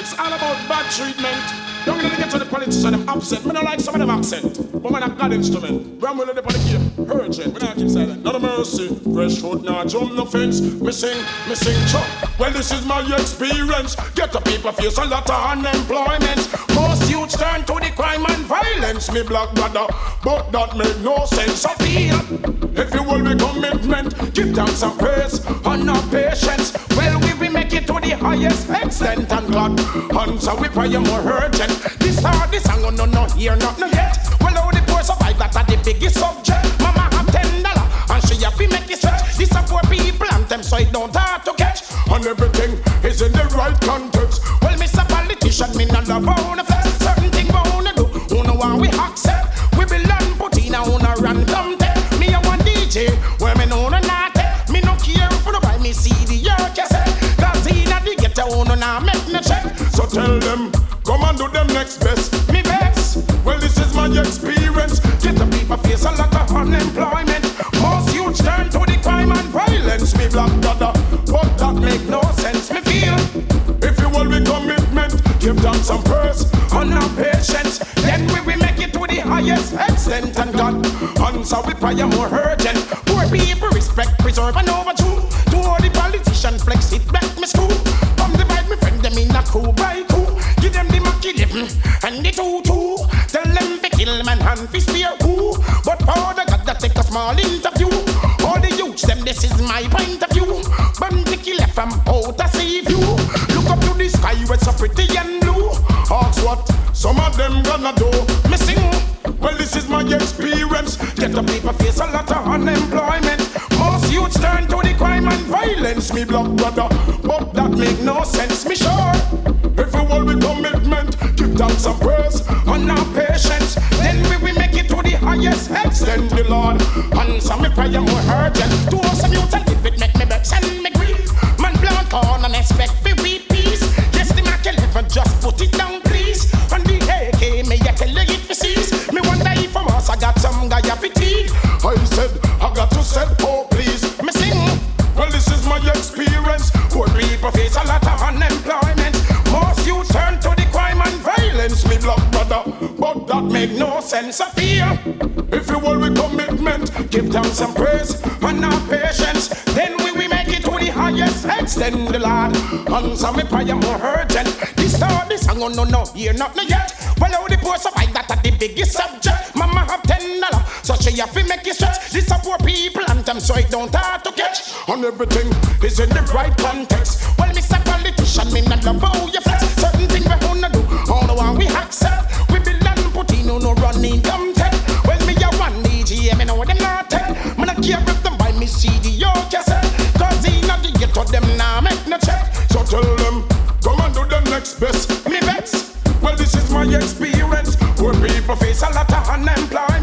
It's all about bad treatment. Don't let me get to the politician, them upset. Me don't like some of them accent. But man, a God instrument. When we let the party keep urgent. We not keep silent. Not a mercy. Fresh foot, now jump no fence. Me sing, chop. Well, this is my experience. Get the people face a lot of unemployment. Most youths turn to the crime and violence. Me black brother, but that make no sense. I feel if you will be commitment, give thanks and praise and not patience. Well, we will make it to the highest extent and God. And so we pray more urgent. This star, this song, no, here, not no yet. Well, how the poor survive, that are the biggest subject. Mama have $10, and she have to make it stretch. This a poor people and them, so it don't hard to catch. And everything is in the right context. Well, Mr. Politician, me not love on the flex. Certain thing we wanna do, who know what we accept. We belong put in a random tech. Me a one DJ, where me know no not tech. Me no care for no buy me CD or cassette. Cause in a the ghetto, who no not make me check. So tell them, come and do them next best. Me vex. Well, this is my experience. Get the people face a lot of unemployment. Most youths turn to the crime and violence. Me black brother, but that make no sense. Me feel if you will be commitment, give thanks and praise and our patience. Then we will make it to the highest extent. And God, answer we pray more urgent. Poor people respect, preserve and overdo. To all the politicians flex it back me school. Come divide me friend them in a coup by coup. Give them the Mac 11 and the 2-2. Tell them to kill man and fi spear who. But for the God that take a small interview. All the youths them, this is my point of view. Bandiki left from out to see view. Look up to the sky where so pretty and blue. Ask what some of them gonna do. Me sing, well this is my experience. Get the people face a lot of unemployment. Most youths turn to the crime and violence. Me black brother, but that make no sense. Me sure if we will be commitment, give thanks and praise and our patience. Then we will make it to the highest extent. The Lord answer me prayer more urgent. To us some youth and if it make me vex and me grieve. Man blank on and expect for we peace. Yes, the Mac 11 just put it down please. And the AK me yet tell you it for cease. Me wonder if from us I got some guy fatigue. I said I got to set oh please. Me sing, well this is my experience. Poor people face a lot of unemployment. Most youths turn to the crime and violence. Me black brother, but that make no sense. I fear if you will with commitment, give thanks and praise and our patience. Then we will make it to the highest extent. The Lord answer me prayer more urgent. This star, this song, no, here not yet. Well, how the poor survive, that are the biggest subject. Mama have $10, so she have to make it stretch. This a poor people anthem, so it don't hard to catch. And everything is in the right context. Well, Mr. Politician, me not love how you flex. Certain things we wanna do, all the one we accept. We belong put in, no running come tech. Well, me a one DJ, me know them not tech. Man, I care if them buy me CD or cassette. Cause in a the ghetto, them now make no check. So tell them, come and do the next best. Me vex. Well, this is my experience. Poor people face a lot of unemployment.